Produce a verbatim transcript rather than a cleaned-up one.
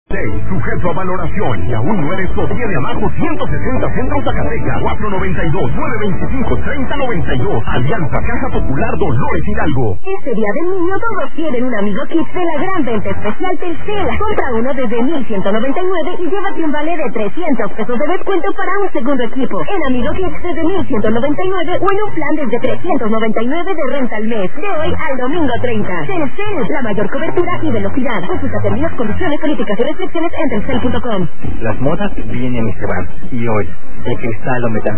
Sujeto a valoración y aún no eres socio de Amajo ciento sesenta Centros Zacatecas, cuatro noventa y dos, nueve veinticinco, treinta noventa y dos. Alianza Caja Popular Dolores Hidalgo. Este día del niño todos quieren un Amigo Kids de la gran venta especial Telcel. Compra uno desde mil ciento noventa y nueve y llévate un vale de trescientos pesos de descuento para un segundo equipo. En Amigo Kids desde mil ciento noventa y nueve o en un plan desde trescientos noventa y nueve de renta al mes. De hoy al domingo treinta. Telcel, la mayor cobertura y velocidad. Consulta términos, condiciones, políticas y restricciones en telcel punto com. Las modas vienen y se van. Y hoy, el cristal lo metan